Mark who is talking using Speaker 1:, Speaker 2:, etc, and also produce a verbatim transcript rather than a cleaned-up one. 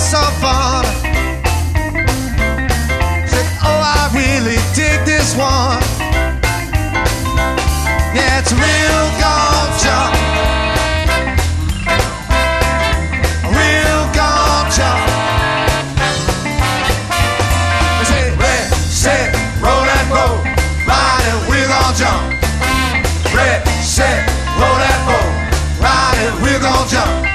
Speaker 1: some fun. Said, oh, I really dig this one. Yeah, it's a real gone jump. A real gone jump. They say, red, set, roll that boat, ride and we're gonna jump. Red, set, roll that boat, ride and we're gonna jump.